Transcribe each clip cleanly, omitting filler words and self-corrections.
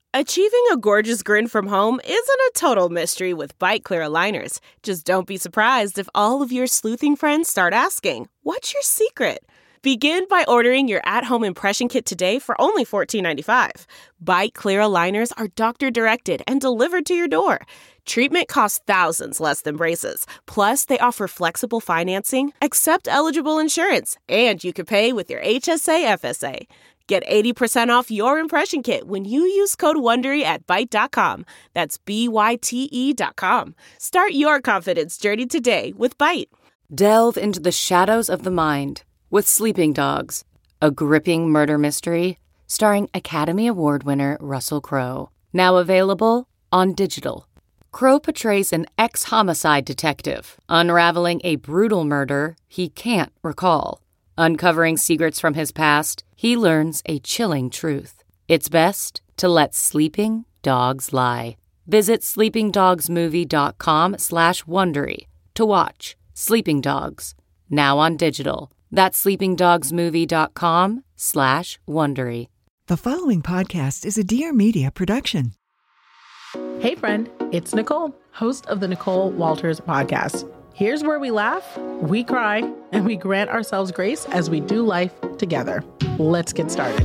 Achieving a gorgeous grin from home isn't a total mystery with Byte Clear aligners. Just don't be surprised if all of your sleuthing friends start asking, "What's your secret?" Begin by ordering your at-home impression kit today for only $14.95. Byte Clear aligners are doctor-directed and delivered to your door. Treatment costs thousands less than braces. Plus, they offer flexible financing, accept eligible insurance, and you can pay with your HSA FSA. Get 80% off your impression kit when you use code WONDERY at Byte.com. That's BYTE.com. Start your confidence journey today with Byte. Delve into the shadows of the mind with Sleeping Dogs, a gripping murder mystery starring Academy Award winner Russell Crowe. Now available on digital. Crowe portrays an ex-homicide detective unraveling a brutal murder he can't recall. Uncovering secrets from his past, he learns a chilling truth. It's best to let sleeping dogs lie. Visit sleepingdogsmovie.com/Wondery to watch Sleeping Dogs, now on digital. That's sleepingdogsmovie.com/Wondery. The following podcast is a Dear Media production. Hey friend, it's Nicole, host of the Nicole Walters podcast. Here's where we laugh, we cry, and we grant ourselves grace as we do life together. Let's get started.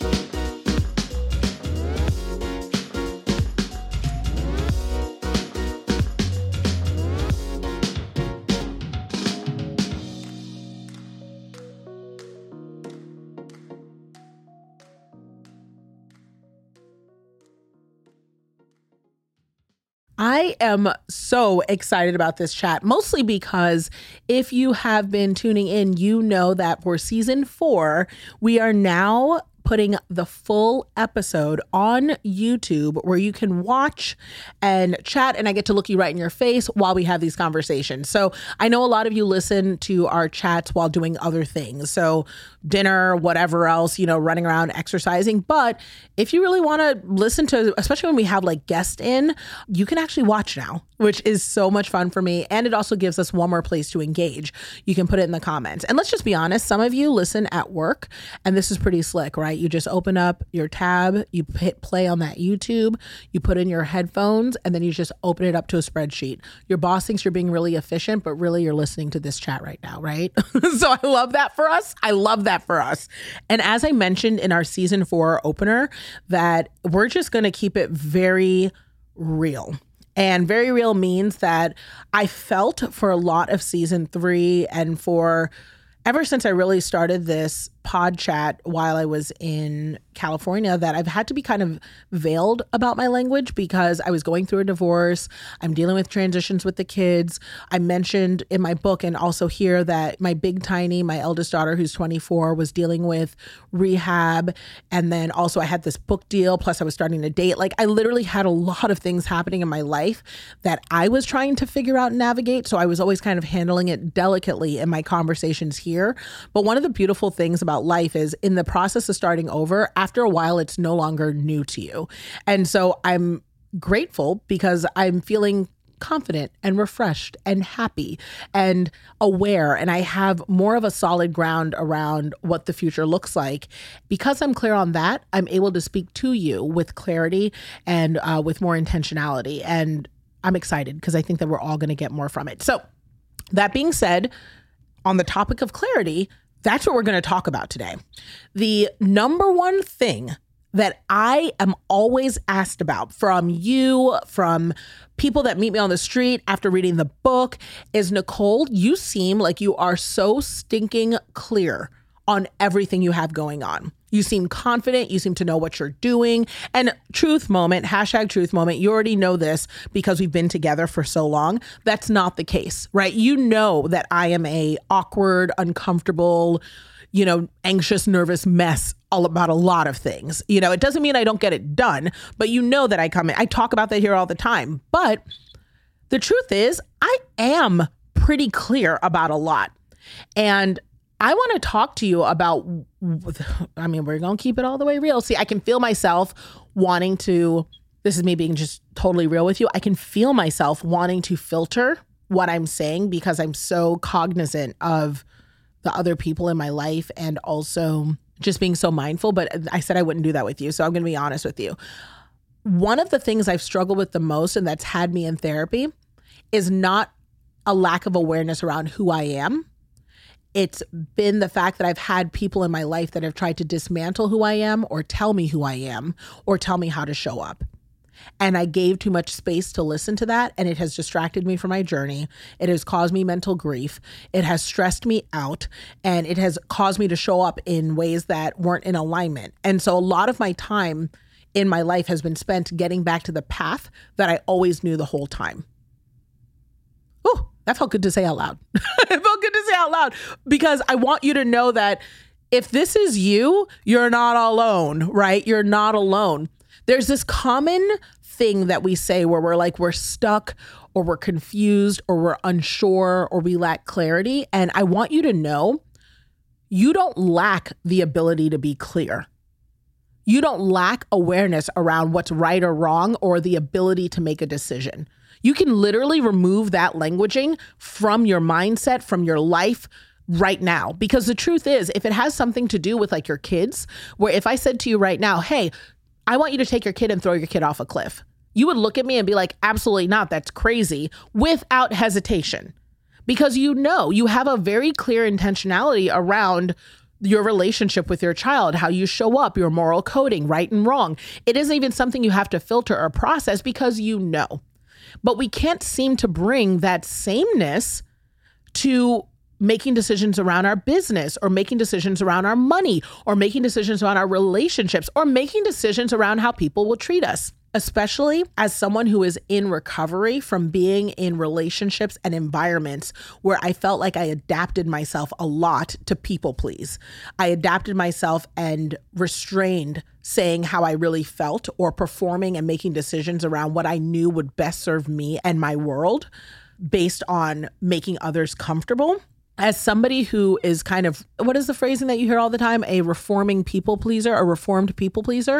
I am so excited about this chat, mostly because if you have been tuning in, you know that for season 4, we are now putting the full episode on YouTube where you can watch and chat, and I get to look you right in your face while we have these conversations. So I know a lot of you listen to our chats while doing other things. So dinner, whatever else, running around, exercising. But if you really want to listen to, especially when we have like guests in, you can actually watch now, which is so much fun for me. And it also gives us one more place to engage. You can put it in the comments. And let's just be honest, some of you listen at work, and this is pretty slick, right? You just open up your tab, you hit play on that YouTube, you put in your headphones, and then you just open it up to a spreadsheet. Your boss thinks you're being really efficient, but really you're listening to this chat right now, right? So I love that for us. I love that for us. And as I mentioned in our season 4 opener, that we're just going to keep it very real. And very real means that I felt for a lot of season 3 and for ever since I really started this pod chat while I was in California, that I've had to be kind of veiled about my language because I was going through a divorce. I'm dealing with transitions with the kids. I mentioned in my book and also here that my big tiny, my eldest daughter who's 24, was dealing with rehab. And then also I had this book deal, plus I was starting to date. Like I literally had a lot of things happening in my life that I was trying to figure out and navigate. So I was always kind of handling it delicately in my conversations here. But one of the beautiful things about life is in the process of starting over, after a while, it's no longer new to you. And so I'm grateful because I'm feeling confident and refreshed and happy and aware. And I have more of a solid ground around what the future looks like. Because I'm clear on that, I'm able to speak to you with clarity and with more intentionality. And I'm excited because I think that we're all going to get more from it. So that being said, on the topic of clarity, that's what we're going to talk about today. The number one thing that I am always asked about from you, from people that meet me on the street after reading the book is, Nicole, you seem like you are so stinking clear on everything you have going on. You seem confident. You seem to know what you're doing. And truth moment, hashtag truth moment. You already know this because we've been together for so long. That's not the case, right? You know that I am a awkward, uncomfortable, anxious, nervous mess all about a lot of things. It doesn't mean I don't get it done, but you know that I come in. I talk about that here all the time. But the truth is, I am pretty clear about a lot. And I want to talk to you about, we're going to keep it all the way real. See, I can feel myself wanting to, this is me being just totally real with you. I can feel myself wanting to filter what I'm saying because I'm so cognizant of the other people in my life and also just being so mindful. But I said I wouldn't do that with you. So I'm going to be honest with you. one of the things I've struggled with the most, and that's had me in therapy, is not a lack of awareness around who I am. It's been the fact that I've had people in my life that have tried to dismantle who I am or tell me who I am or tell me how to show up. And I gave too much space to listen to that, and it has distracted me from my journey. It has caused me mental grief. It has stressed me out, and it has caused me to show up in ways that weren't in alignment. And so a lot of my time in my life has been spent getting back to the path that I always knew the whole time. Oh, that felt good to say out loud. It felt good to say out loud because I want you to know that if this is you, you're not alone, right? You're not alone. There's this common thing that we say where we're like, we're stuck or we're confused or we're unsure or we lack clarity. And I want you to know you don't lack the ability to be clear. You don't lack awareness around what's right or wrong or the ability to make a decision. You can literally remove that languaging from your mindset, from your life right now. Because the truth is, if it has something to do with like your kids, where if I said to you right now, hey, I want you to take your kid and throw your kid off a cliff, you would look at me and be like, absolutely not. That's crazy, without hesitation. Because you know, you have a very clear intentionality around your relationship with your child, how you show up, your moral coding, right and wrong. It isn't even something you have to filter or process because you know. But we can't seem to bring that sameness to making decisions around our business or making decisions around our money or making decisions around our relationships or making decisions around how people will treat us, especially as someone who is in recovery from being in relationships and environments where I felt like I adapted myself a lot to people please. I adapted myself and restrained saying how I really felt or performing and making decisions around what I knew would best serve me and my world based on making others comfortable. As somebody who is kind of, what is the phrasing that you hear all the time? A reforming people pleaser, a reformed people pleaser.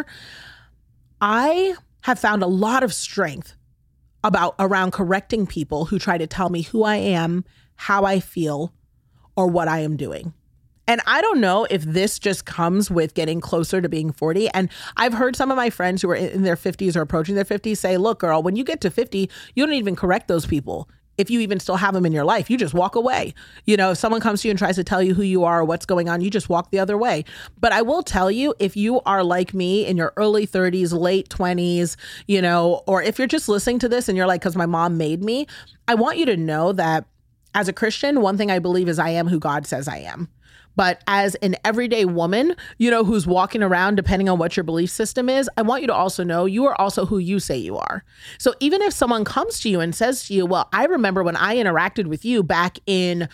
I have found a lot of strength around correcting people who try to tell me who I am, how I feel, or what I am doing. And I don't know if this just comes with getting closer to being 40. And I've heard some of my friends who are in their 50s or approaching their 50s say, look, girl, when you get to 50, you don't even correct those people. If you even still have them in your life, you just walk away. You know, if someone comes to you and tries to tell you who you are or what's going on, you just walk the other way. But I will tell you, if you are like me in your early 30s, late 20s, you know, or if you're just listening to this and you're like, because my mom made me, I want you to know that as a Christian, one thing I believe is I am who God says I am. But as an everyday woman, you know, who's walking around, depending on what your belief system is, I want you to also know you are also who you say you are. So even if someone comes to you and says to you, well, I remember when I interacted with you back in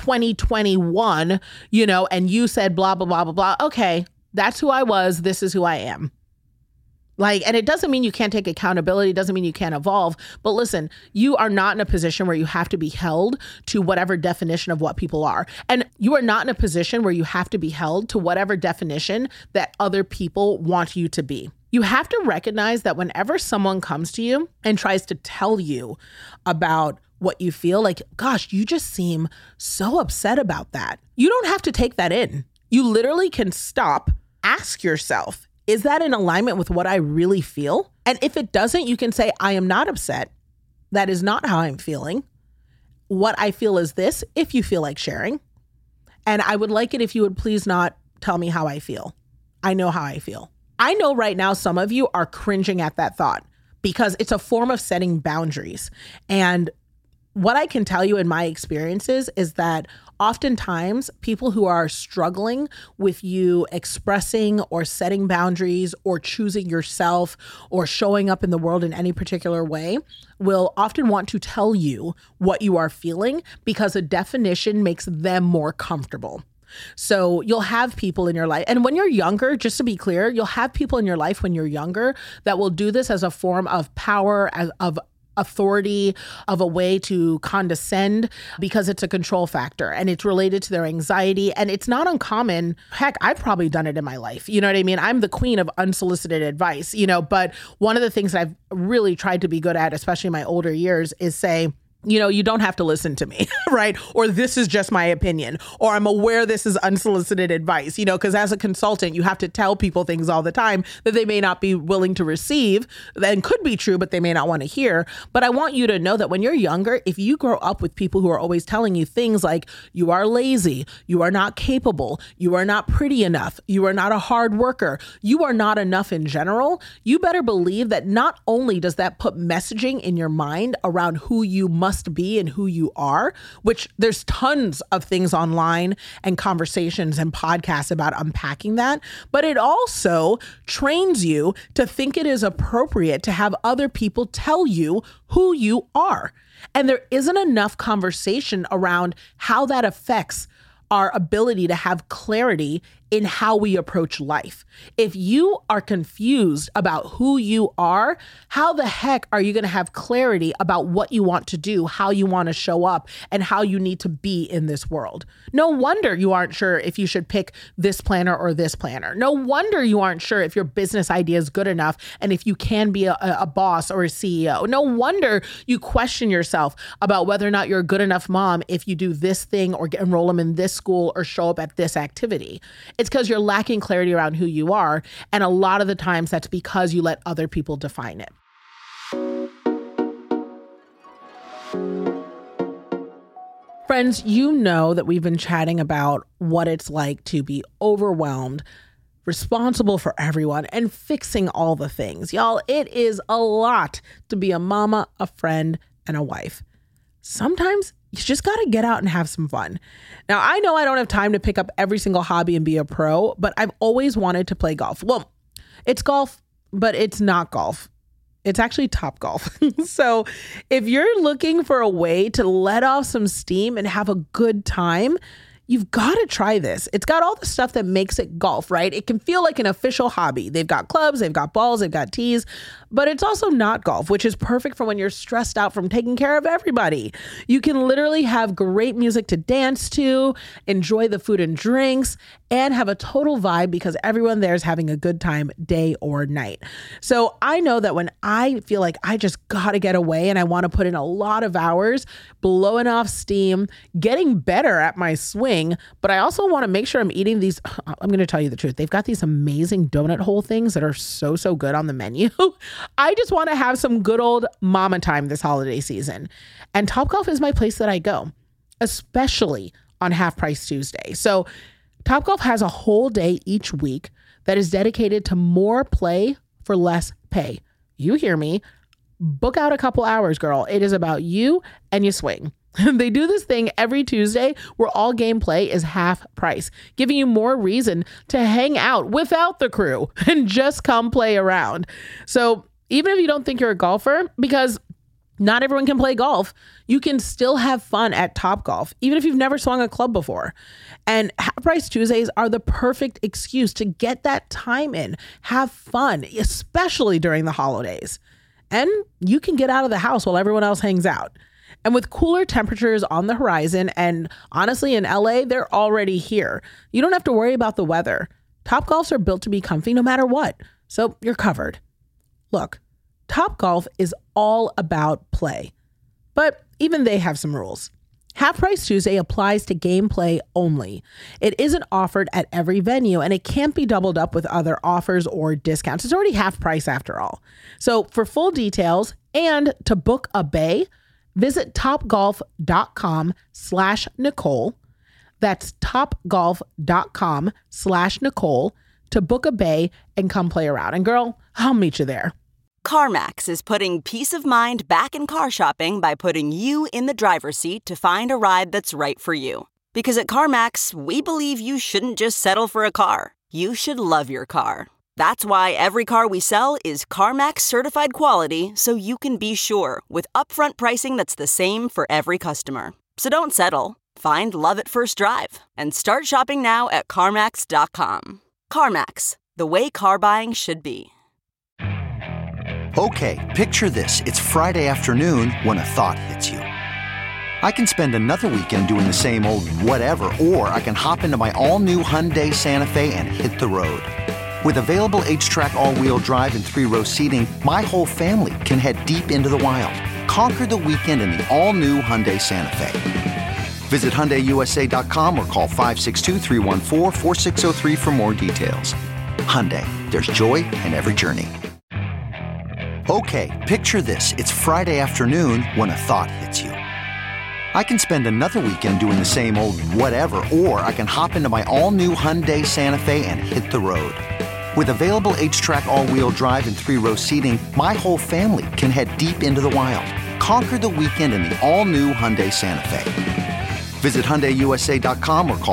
2021, you know, and you said blah, blah, blah, blah, blah. Okay, that's who I was. This is who I am. Like, and it doesn't mean you can't take accountability. It doesn't mean you can't evolve. But listen, you are not in a position where you have to be held to whatever definition of what people are. And you are not in a position where you have to be held to whatever definition that other people want you to be. You have to recognize that whenever someone comes to you and tries to tell you about what you feel, like, gosh, you just seem so upset about that. You don't have to take that in. You literally can stop, ask yourself, is that in alignment with what I really feel? And if it doesn't, you can say, I am not upset. That is not how I'm feeling. What I feel is this, if you feel like sharing. And I would like it if you would please not tell me how I feel. I know how I feel. I know right now some of you are cringing at that thought because it's a form of setting boundaries. And what I can tell you in my experiences is that oftentimes people who are struggling with you expressing or setting boundaries or choosing yourself or showing up in the world in any particular way will often want to tell you what you are feeling because a definition makes them more comfortable. So you'll have people in your life. And when you're younger, just to be clear, you'll have people in your life when you're younger that will do this as a form of power, of authority, of a way to condescend because it's a control factor and it's related to their anxiety. And it's not uncommon. Heck, I've probably done it in my life. You know what I mean? I'm the queen of unsolicited advice, you know, but one of the things that I've really tried to be good at, especially in my older years, is say, you don't have to listen to me, right? Or this is just my opinion, or I'm aware this is unsolicited advice, because as a consultant, you have to tell people things all the time that they may not be willing to receive and could be true, but they may not want to hear. But I want you to know that when you're younger, if you grow up with people who are always telling you things like you are lazy, you are not capable, you are not pretty enough, you are not a hard worker, you are not enough in general, you better believe that not only does that put messaging in your mind around who you must be and who you are, which there's tons of things online and conversations and podcasts about unpacking that, but it also trains you to think it is appropriate to have other people tell you who you are. And there isn't enough conversation around how that affects our ability to have clarity in how we approach life. If you are confused about who you are, how the heck are you going to have clarity about what you want to do, how you want to show up, and how you need to be in this world? No wonder you aren't sure if you should pick this planner or this planner. No wonder you aren't sure if your business idea is good enough and if you can be a boss or a CEO. No wonder you question yourself about whether or not you're a good enough mom if you do this thing or enroll them in this school or show up at this activity. It's because you're lacking clarity around who you are. And a lot of the times that's because you let other people define it. Friends, you know that we've been chatting about what it's like to be overwhelmed, responsible for everyone, and fixing all the things. Y'all, it is a lot to be a mama, a friend, and a wife. Sometimes you just got to get out and have some fun. Now, I know I don't have time to pick up every single hobby and be a pro, but I've always wanted to play golf. Well, it's golf, but it's not golf. It's actually Topgolf. So if you're looking for a way to let off some steam and have a good time, you've got to try this. It's got all the stuff that makes it golf, right? It can feel like an official hobby. They've got clubs, they've got balls, they've got tees, but it's also not golf, which is perfect for when you're stressed out from taking care of everybody. You can literally have great music to dance to, enjoy the food and drinks, and have a total vibe because everyone there is having a good time day or night. So I know that when I feel like I just got to get away and I want to put in a lot of hours, blowing off steam, getting better at my swing, but I also want to make sure I'm eating these. I'm going to tell you the truth. They've got these amazing donut hole things that are so good on the menu. I just want to have some good old mama time this holiday season. And Topgolf is my place that I go, especially on Half Price Tuesday. So Topgolf has a whole day each week that is dedicated to more play for less pay. You hear me. Book out a couple hours, girl. It is about you and your swing. They do this thing every Tuesday where all gameplay is half price, giving you more reason to hang out without the crew and just come play around. So even if you don't think you're a golfer, because not everyone can play golf, you can still have fun at Topgolf, even if you've never swung a club before. And Half Price Tuesdays are the perfect excuse to get that time in, have fun, especially during the holidays. And you can get out of the house while everyone else hangs out. And with cooler temperatures on the horizon, and honestly in LA, they're already here. You don't have to worry about the weather. Topgolfs are built to be comfy no matter what, so you're covered. Look, Topgolf is all about play, but even they have some rules. Half Price Tuesday applies to gameplay only. It isn't offered at every venue, and it can't be doubled up with other offers or discounts. It's already half price after all. So for full details and to book a bay, visit topgolf.com/Nicole. That's topgolf.com/Nicole to book a bay and come play around. And girl, I'll meet you there. CarMax is putting peace of mind back in car shopping by putting you in the driver's seat to find a ride that's right for you. Because at CarMax, we believe you shouldn't just settle for a car. You should love your car. That's why every car we sell is CarMax certified quality, so you can be sure with upfront pricing that's the same for every customer. So don't settle. Find love at first drive and start shopping now at CarMax.com. CarMax, the way car buying should be. Okay, picture this. It's Friday afternoon when a thought hits you. I can spend another weekend doing the same old whatever, or I can hop into my all-new Hyundai Santa Fe and hit the road. With available H-Track all-wheel drive and 3-row seating, my whole family can head deep into the wild. Conquer the weekend in the all-new Hyundai Santa Fe. Visit HyundaiUSA.com or call 562-314-4603 for more details. Hyundai, there's joy in every journey. Okay, picture this. It's Friday afternoon when a thought hits you. I can spend another weekend doing the same old whatever, or I can hop into my all-new Hyundai Santa Fe and hit the road. With available H-Track all-wheel drive and 3-row seating, my whole family can head deep into the wild. Conquer the weekend in the all-new Hyundai Santa Fe. Visit HyundaiUSA.com or call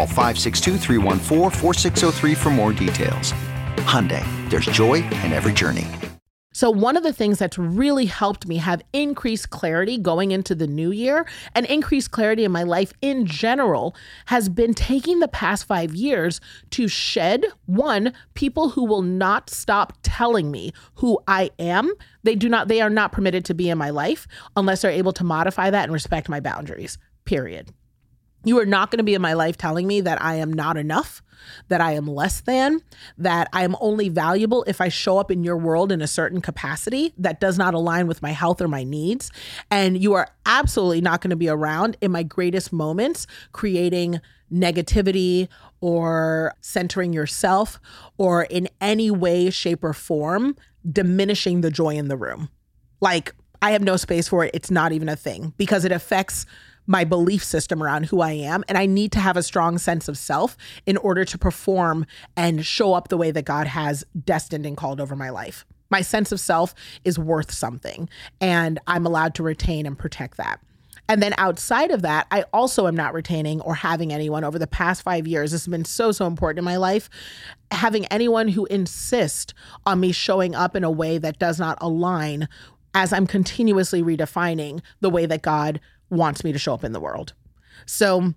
562-314-4603 for more details. Hyundai, there's joy in every journey. So one of the things that's really helped me have increased clarity going into the new year and increased clarity in my life in general has been taking the past 5 years to shed, one, people who will not stop telling me who I am. They are not permitted to be in my life unless they're able to modify that and respect my boundaries, period. You are not going to be in my life telling me that I am not enough, that I am less than, that I am only valuable if I show up in your world in a certain capacity that does not align with my health or my needs. And you are absolutely not going to be around in my greatest moments, creating negativity or centering yourself or in any way, shape, or form, diminishing the joy in the room. Like, I have no space for it. It's not even a thing because it affects my belief system around who I am. And I need to have a strong sense of self in order to perform and show up the way that God has destined and called over my life. My sense of self is worth something, and I'm allowed to retain and protect that. And then outside of that, I also am not retaining or having anyone over the past 5 years. This has been so important in my life. Having anyone who insists on me showing up in a way that does not align as I'm continuously redefining the way that God wants me to show up in the world. So,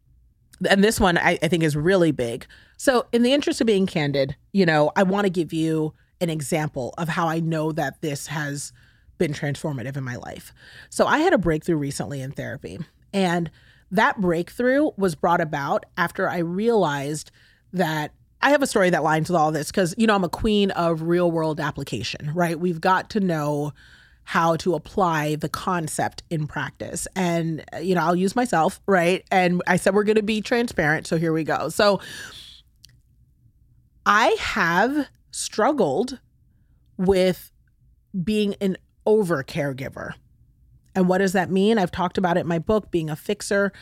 and this one I think is really big. So in the interest of being candid, I want to give you an example of how I know that this has been transformative in my life. So I had a breakthrough recently in therapy, and that breakthrough was brought about after I realized that I have a story that lines with all this because, I'm a queen of real world application, right? We've got to know how to apply the concept in practice. And, I'll use myself, right? And I said, we're going to be transparent. So here we go. So I have struggled with being an over caregiver. And what does that mean? I've talked about it in my book, Being a Fixer.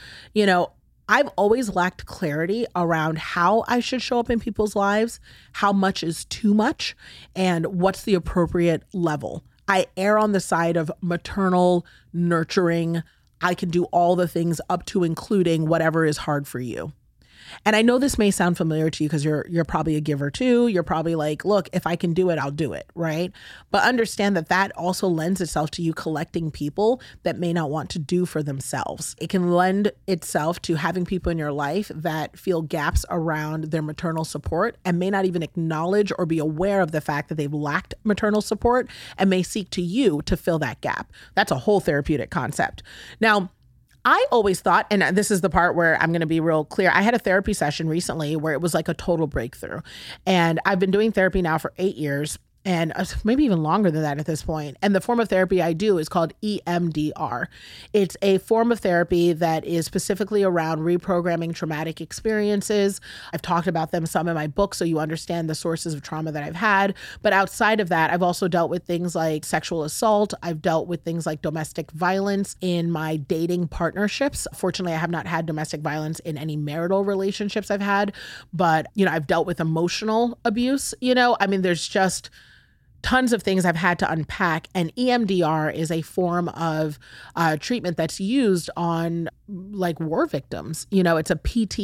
I've always lacked clarity around how I should show up in people's lives, how much is too much, and what's the appropriate level. I err on the side of maternal, nurturing. I can do all the things up to including whatever is hard for you. And I know this may sound familiar to you because you're probably a giver too. You're probably like, look, if I can do it, I'll do it, right? But understand that also lends itself to you collecting people that may not want to do for themselves. It can lend itself to having people in your life that feel gaps around their maternal support and may not even acknowledge or be aware of the fact that they've lacked maternal support and may seek to you to fill that gap. That's a whole therapeutic concept. Now, I always thought, and this is the part where I'm going to be real clear, I had a therapy session recently where it was like a total breakthrough. And I've been doing therapy now for 8 years. And maybe even longer than that at this point. And the form of therapy I do is called EMDR. It's a form of therapy that is specifically around reprogramming traumatic experiences. I've talked about them some in my book, so you understand the sources of trauma that I've had. But outside of that, I've also dealt with things like sexual assault. I've dealt with things like domestic violence in my dating partnerships. Fortunately, I have not had domestic violence in any marital relationships I've had. But, I've dealt with emotional abuse. There's just tons of things I've had to unpack. And EMDR is a form of treatment that's used on like war victims. It's a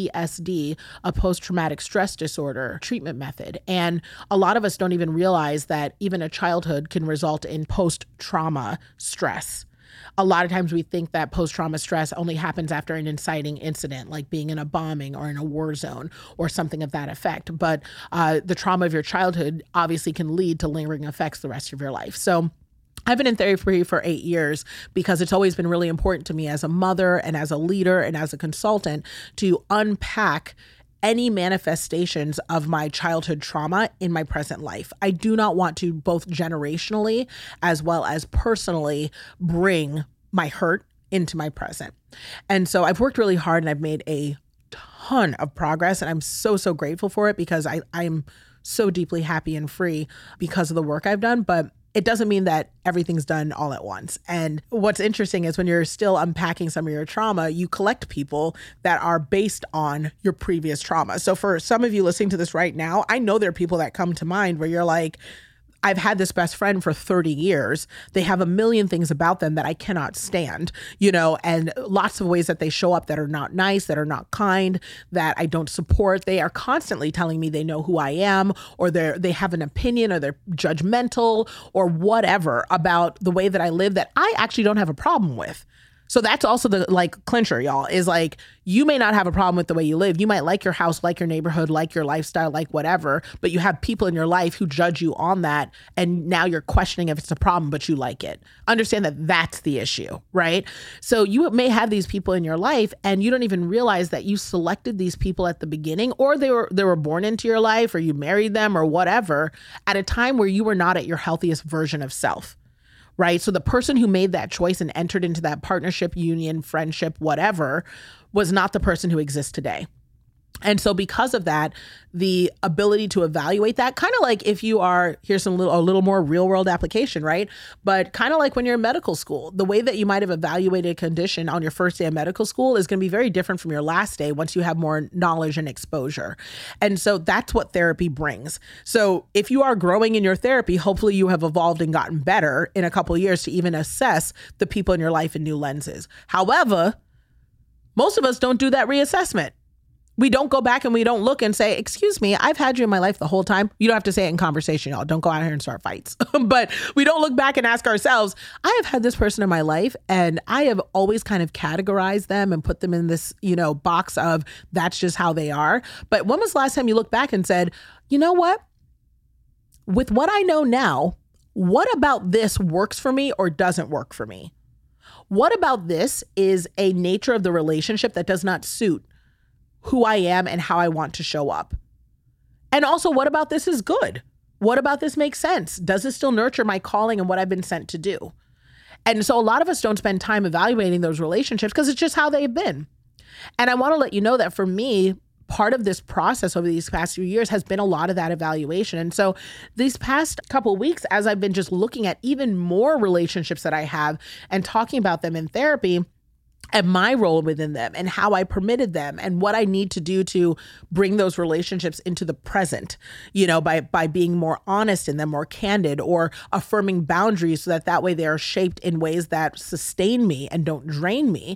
PTSD, a post-traumatic stress disorder treatment method. And a lot of us don't even realize that even a childhood can result in post-trauma stress. A lot of times we think that post-trauma stress only happens after an inciting incident, like being in a bombing or in a war zone or something of that effect. But the trauma of your childhood obviously can lead to lingering effects the rest of your life. So I've been in therapy for 8 years because it's always been really important to me as a mother and as a leader and as a consultant to unpack any manifestations of my childhood trauma in my present life. I do not want to both generationally as well as personally bring my hurt into my present. And so I've worked really hard and I've made a ton of progress, and I'm so, so grateful for it because I'm so deeply happy and free because of the work I've done. But it doesn't mean that everything's done all at once. And what's interesting is when you're still unpacking some of your trauma, you collect people that are based on your previous trauma. So for some of you listening to this right now, I know there are people that come to mind where you're like, I've had this best friend for 30 years. They have a million things about them that I cannot stand, and lots of ways that they show up that are not nice, that are not kind, that I don't support. They are constantly telling me they know who I am, or they have an opinion, or they're judgmental or whatever about the way that I live that I actually don't have a problem with. So that's also the clincher, y'all, is you may not have a problem with the way you live. You might like your house, like your neighborhood, like your lifestyle, like whatever, but you have people in your life who judge you on that. And now you're questioning if it's a problem, but you like it. Understand that that's the issue, right? So you may have these people in your life and you don't even realize that you selected these people at the beginning, or they were born into your life, or you married them or whatever at a time where you were not at your healthiest version of self. Right? So the person who made that choice and entered into that partnership, union, friendship, whatever, was not the person who exists today. And so because of that, the ability to evaluate that, kind of like if you are, here's a little more real world application, right? But kind of like when you're in medical school, the way that you might have evaluated a condition on your first day of medical school is going to be very different from your last day once you have more knowledge and exposure. And so that's what therapy brings. So if you are growing in your therapy, hopefully you have evolved and gotten better in a couple of years to even assess the people in your life in new lenses. However, most of us don't do that reassessment. We don't go back and we don't look and say, excuse me, I've had you in my life the whole time. You don't have to say it in conversation, y'all. Don't go out here and start fights. But we don't look back and ask ourselves, I have had this person in my life and I have always kind of categorized them and put them in this, box of that's just how they are. But when was the last time you looked back and said, you know what? With what I know now, what about this works for me or doesn't work for me? What about this is a nature of the relationship that does not suit who I am and how I want to show up? And also, what about this is good? What about this makes sense? Does it still nurture my calling and what I've been sent to do? And so a lot of us don't spend time evaluating those relationships because it's just how they've been. And I want to let you know that for me, part of this process over these past few years has been a lot of that evaluation. And so these past couple of weeks, as I've been just looking at even more relationships that I have and talking about them in therapy, and my role within them and how I permitted them and what I need to do to bring those relationships into the present, by being more honest in them, more candid, or affirming boundaries so that way they are shaped in ways that sustain me and don't drain me.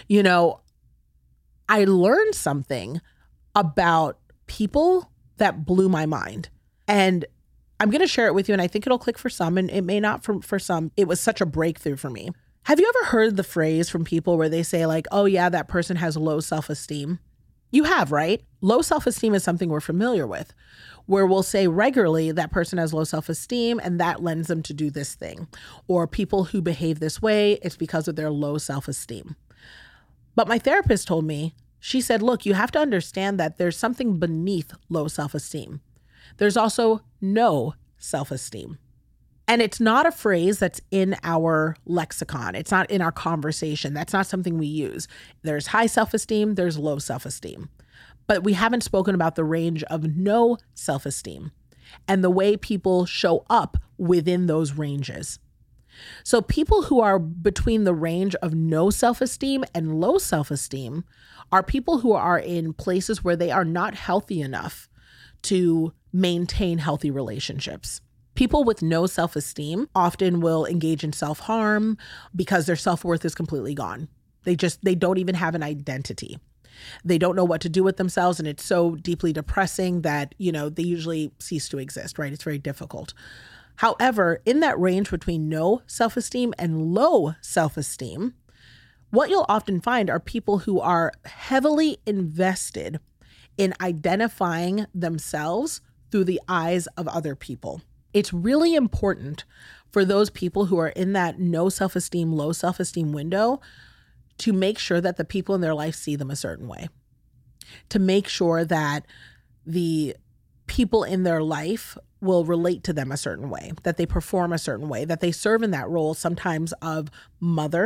I learned something about people that blew my mind. And I'm going to share it with you, and I think it'll click for some, and it may not for some. It was such a breakthrough for me. Have you ever heard the phrase from people where they say oh yeah, that person has low self-esteem? You have, right? Low self-esteem is something we're familiar with, where we'll say regularly that person has low self-esteem and that lends them to do this thing. Or people who behave this way, it's because of their low self-esteem. But my therapist told me, she said, look, you have to understand that there's something beneath low self-esteem. There's also no self-esteem. And it's not a phrase that's in our lexicon. It's not in our conversation. That's not something we use. There's high self-esteem, there's low self-esteem. But we haven't spoken about the range of no self-esteem and the way people show up within those ranges. So people who are between the range of no self-esteem and low self-esteem are people who are in places where they are not healthy enough to maintain healthy relationships. People with no self-esteem often will engage in self-harm because their self-worth is completely gone. They don't even have an identity. They don't know what to do with themselves, and it's so deeply depressing that, they usually cease to exist, right? It's very difficult. However, in that range between no self-esteem and low self-esteem, what you'll often find are people who are heavily invested in identifying themselves through the eyes of other people. It's really important for those people who are in that no self-esteem, low self-esteem window to make sure that the people in their life see them a certain way, to make sure that the people in their life will relate to them a certain way, that they perform a certain way, that they serve in that role sometimes of mother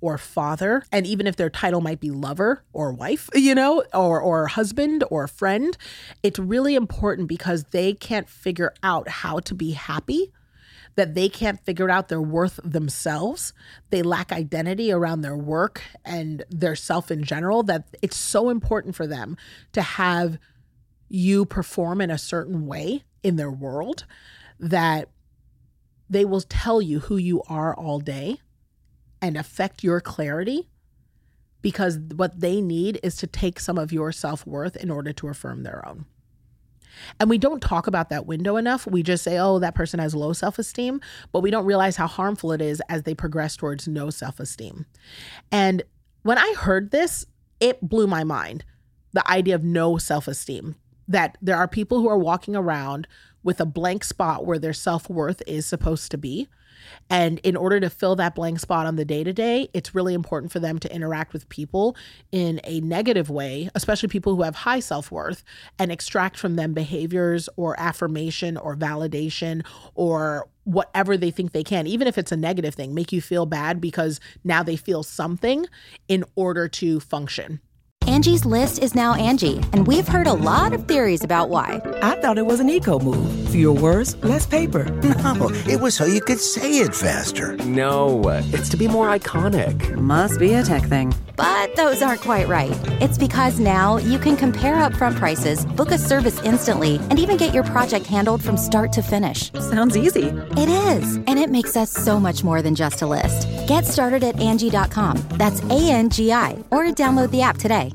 or father. And even if their title might be lover or wife, you know, or husband or friend, it's really important because they can't figure out how to be happy, that they can't figure out their worth themselves. They lack identity around their work and their self in general, that it's so important for them to have you perform in a certain way in their world that they will tell you who you are all day and affect your clarity, because what they need is to take some of your self-worth in order to affirm their own. And we don't talk about that window enough. We just say, oh, that person has low self-esteem, but we don't realize how harmful it is as they progress towards no self-esteem. And when I heard this, it blew my mind, the idea of no self-esteem, that there are people who are walking around with a blank spot where their self-worth is supposed to be. And in order to fill that blank spot on the day-to-day, it's really important for them to interact with people in a negative way, especially people who have high self-worth, and extract from them behaviors or affirmation or validation or whatever they think they can, even if it's a negative thing, make you feel bad because now they feel something in order to function. Angie's List is now Angie, and we've heard a lot of theories about why. I thought it was an eco move. Fewer words, less paper. No, it was so you could say it faster. No, it's to be more iconic. Must be a tech thing. But those aren't quite right. It's because now you can compare upfront prices, book a service instantly, and even get your project handled from start to finish. Sounds easy. It is, and it makes us so much more than just a list. Get started at Angie.com. That's ANGI, or download the app today.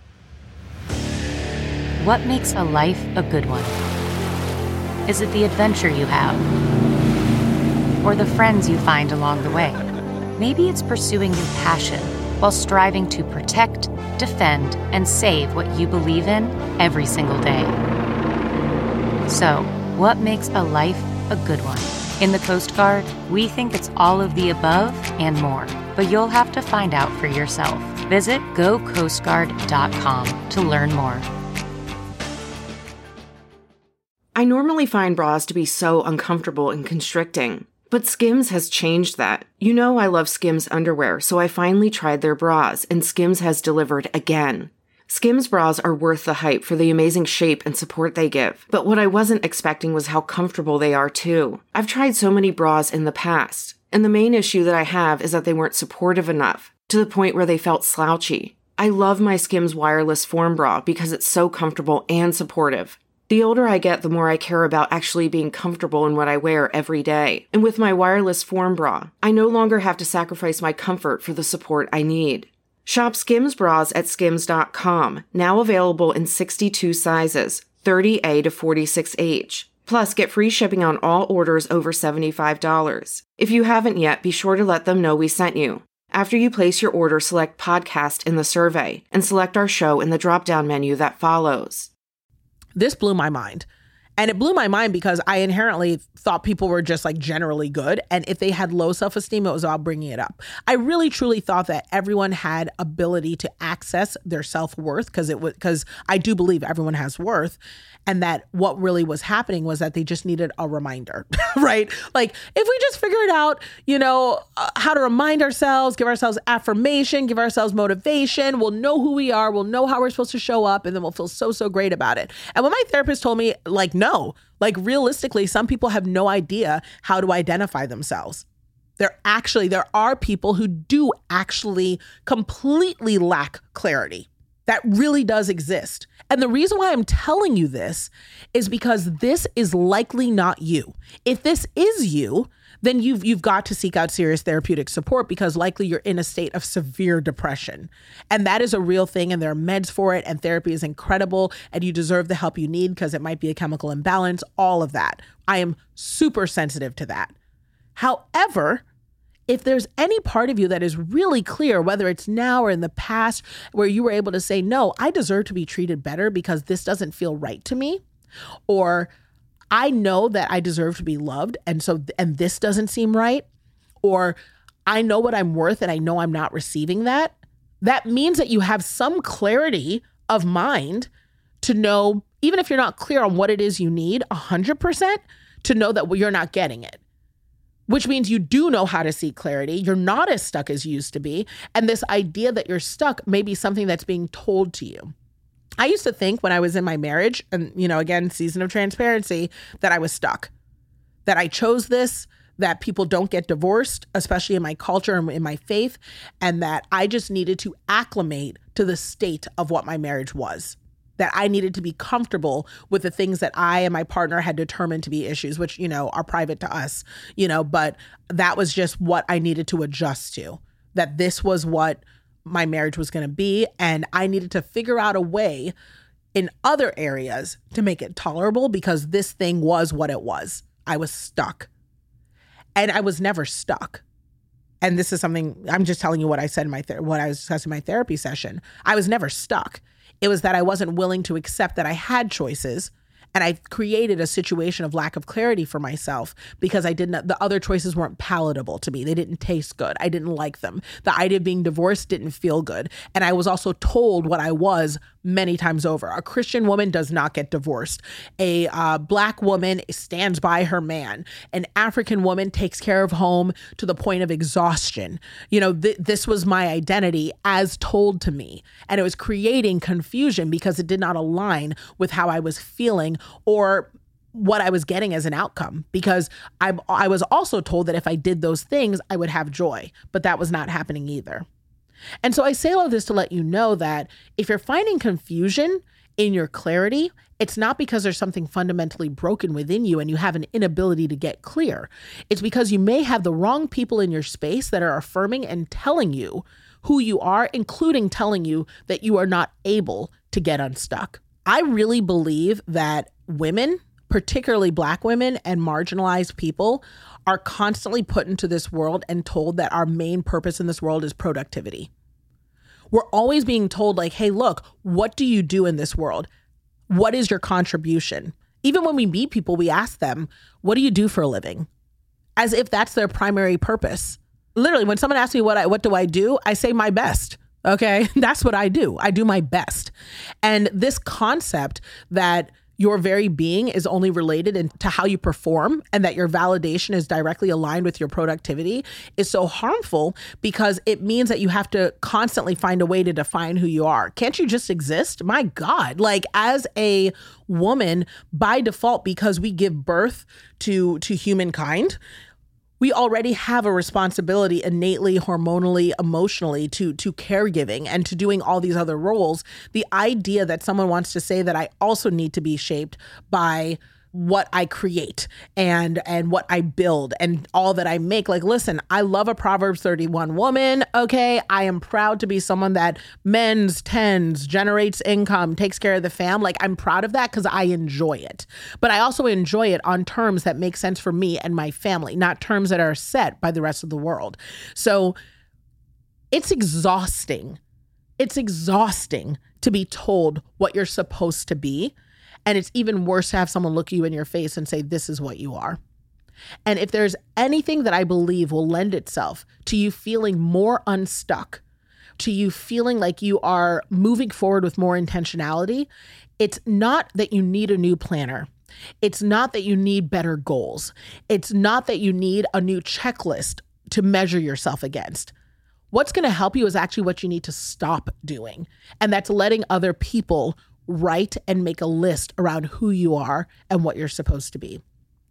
What makes a life a good one? Is it the adventure you have? Or the friends you find along the way? Maybe it's pursuing your passion while striving to protect, defend, and save what you believe in every single day. So, what makes a life a good one? In the Coast Guard, we think it's all of the above and more, but you'll have to find out for yourself. Visit GoCoastGuard.com to learn more. I normally find bras to be so uncomfortable and constricting, but Skims has changed that. You know I love Skims underwear, so I finally tried their bras, and Skims has delivered again. Skims bras are worth the hype for the amazing shape and support they give, but what I wasn't expecting was how comfortable they are too. I've tried so many bras in the past, and the main issue that I have is that they weren't supportive enough, to the point where they felt slouchy. I love my Skims wireless form bra because it's so comfortable and supportive. The older I get, the more I care about actually being comfortable in what I wear every day. And with my wireless form bra, I no longer have to sacrifice my comfort for the support I need. Shop Skims bras at skims.com, now available in 62 sizes, 30A to 46H. Plus, get free shipping on all orders over $75. If you haven't yet, be sure to let them know we sent you. After you place your order, select podcast in the survey and select our show in the drop-down menu that follows. This blew my mind. And it blew my mind because I inherently thought people were just like generally good. And if they had low self-esteem, it was about bringing it up. I really, truly thought that everyone had ability to access their self-worth because I do believe everyone has worth. And that what really was happening was that they just needed a reminder, right? Like if we just figured out, how to remind ourselves, give ourselves affirmation, give ourselves motivation, we'll know who we are, we'll know how we're supposed to show up, and then we'll feel so, so great about it. And when my therapist told me, no, realistically, some people have no idea how to identify themselves. There are people who do actually completely lack clarity. That really does exist. And the reason why I'm telling you this is because this is likely not you. If this is you, then you've got to seek out serious therapeutic support because likely you're in a state of severe depression. And that is a real thing, and there are meds for it, and therapy is incredible, and you deserve the help you need because it might be a chemical imbalance, all of that. I am super sensitive to that. However, if there's any part of you that is really clear, whether it's now or in the past, where you were able to say, no, I deserve to be treated better because this doesn't feel right to me, or I know that I deserve to be loved, and this doesn't seem right, or I know what I'm worth and I know I'm not receiving that, that means that you have some clarity of mind to know, even if you're not clear on what it is you need 100%, to know that you're not getting it. which means you do know how to seek clarity. You're not as stuck as you used to be. And this idea that you're stuck may be something that's being told to you. I used to think when I was in my marriage, and, again, season of transparency, that I was stuck, that I chose this, that people don't get divorced, especially in my culture and in my faith, and that I just needed to acclimate to the state of what my marriage was, that I needed to be comfortable with the things that I and my partner had determined to be issues, which, are private to us, but that was just what I needed to adjust to, that this was what my marriage was going to be. And I needed to figure out a way in other areas to make it tolerable because this thing was what it was. I was stuck. And I was never stuck. And this is something, I'm just telling you what I said in what I was discussing in my therapy session. I was never stuck. It was that I wasn't willing to accept that I had choices. And I created a situation of lack of clarity for myself because the other choices weren't palatable to me. They didn't taste good. I didn't like them. The idea of being divorced didn't feel good. And I was also told what I was many times over. A Christian woman does not get divorced. A Black woman stands by her man. An African woman takes care of home to the point of exhaustion. This was my identity as told to me. And it was creating confusion because it did not align with how I was feeling or what I was getting as an outcome, because I was also told that if I did those things, I would have joy, but that was not happening either. And so I say all of this to let you know that if you're finding confusion in your clarity, it's not because there's something fundamentally broken within you and you have an inability to get clear. It's because you may have the wrong people in your space that are affirming and telling you who you are, including telling you that you are not able to get unstuck. I really believe that women, particularly Black women and marginalized people, are constantly put into this world and told that our main purpose in this world is productivity. We're always being told like, hey, look, what do you do in this world? What is your contribution? Even when we meet people, we ask them, what do you do for a living? As if that's their primary purpose. Literally, when someone asks me what do I do, I say my best. Okay, that's what I do. I do my best. And this concept that your very being is only related to how you perform and that your validation is directly aligned with your productivity is so harmful because it means that you have to constantly find a way to define who you are. Can't you just exist? My God, like as a woman by default, because we give birth to humankind, we already have a responsibility innately, hormonally, emotionally to caregiving and to doing all these other roles. The idea that someone wants to say that I also need to be shaped by what I create and what I build and all that I make. Like, listen, I love a Proverbs 31 woman. Okay. I am proud to be someone that mends, tends, generates income, takes care of the fam. Like, I'm proud of that because I enjoy it. But I also enjoy it on terms that make sense for me and my family, not terms that are set by the rest of the world. So it's exhausting. It's exhausting to be told what you're supposed to be. And it's even worse to have someone look you in your face and say, this is what you are. And if there's anything that I believe will lend itself to you feeling more unstuck, to you feeling like you are moving forward with more intentionality, it's not that you need a new planner. It's not that you need better goals. It's not that you need a new checklist to measure yourself against. What's going to help you is actually what you need to stop doing. And that's letting other people write and make a list around who you are and what you're supposed to be.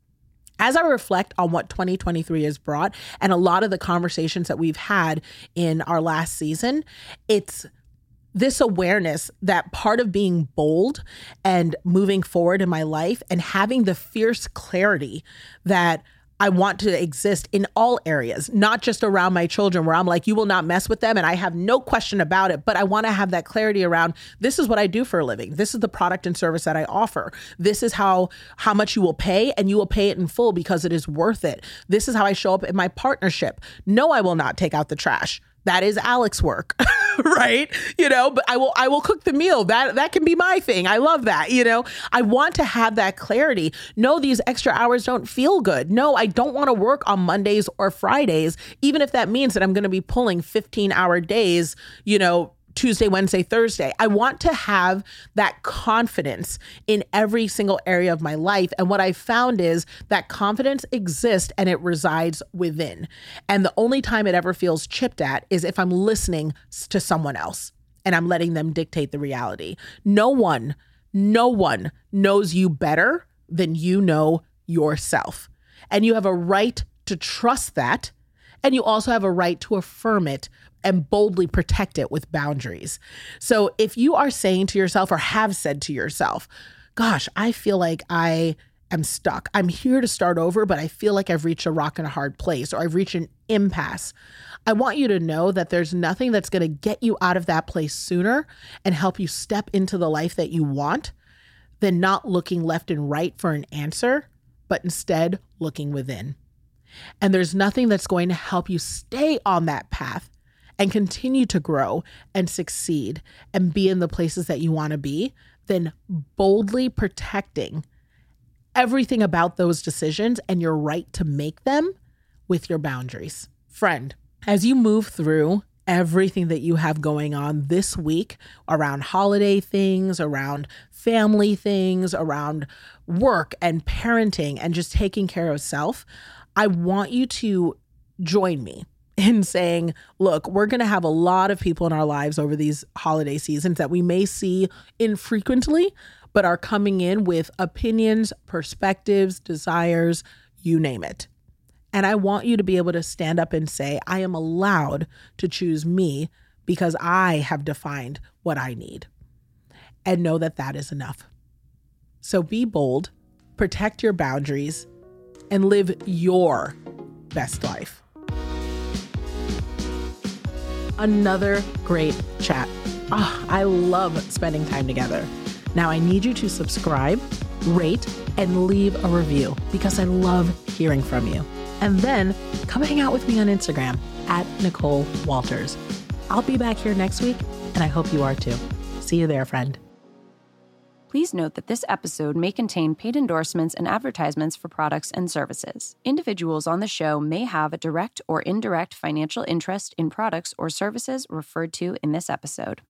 As I reflect on what 2023 has brought and a lot of the conversations that we've had in our last season, it's this awareness that part of being bold and moving forward in my life and having the fierce clarity that I want to exist in all areas, not just around my children where I'm like, you will not mess with them. And I have no question about it, but I want to have that clarity around this is what I do for a living. This is the product and service that I offer. This is how much you will pay, and you will pay it in full because it is worth it. This is how I show up in my partnership. No, I will not take out the trash. That is Alex's work, right? But I will cook the meal. That can be my thing. I love that. I want to have that clarity. No, these extra hours don't feel good. No, I don't want to work on Mondays or Fridays, even if that means that I'm going to be pulling 15-hour days, Tuesday, Wednesday, Thursday. I want to have that confidence in every single area of my life. And what I found is that confidence exists and it resides within. And the only time it ever feels chipped at is if I'm listening to someone else and I'm letting them dictate the reality. No one knows you better than you know yourself. And you have a right to trust that. And you also have a right to affirm it and boldly protect it with boundaries. So if you are saying to yourself or have said to yourself, gosh, I feel like I am stuck. I'm here to start over, but I feel like I've reached a rock and a hard place, or I've reached an impasse. I want you to know that there's nothing that's going to get you out of that place sooner and help you step into the life that you want than not looking left and right for an answer, but instead looking within. And there's nothing that's going to help you stay on that path and continue to grow and succeed and be in the places that you want to be than boldly protecting everything about those decisions and your right to make them with your boundaries. Friend, as you move through everything that you have going on this week around holiday things, around family things, around work and parenting and just taking care of self, I want you to join me in saying, look, we're going to have a lot of people in our lives over these holiday seasons that we may see infrequently, but are coming in with opinions, perspectives, desires, you name it. And I want you to be able to stand up and say, I am allowed to choose me because I have defined what I need. And know that that is enough. So be bold, protect your boundaries, and live your best life. Another great chat. I love spending time together. Now I need you to subscribe, rate, and leave a review because I love hearing from you. And then come hang out with me on Instagram at Nicole Walters. I'll be back here next week, and I hope you are too. See you there, friend. Please note that this episode may contain paid endorsements and advertisements for products and services. Individuals on the show may have a direct or indirect financial interest in products or services referred to in this episode.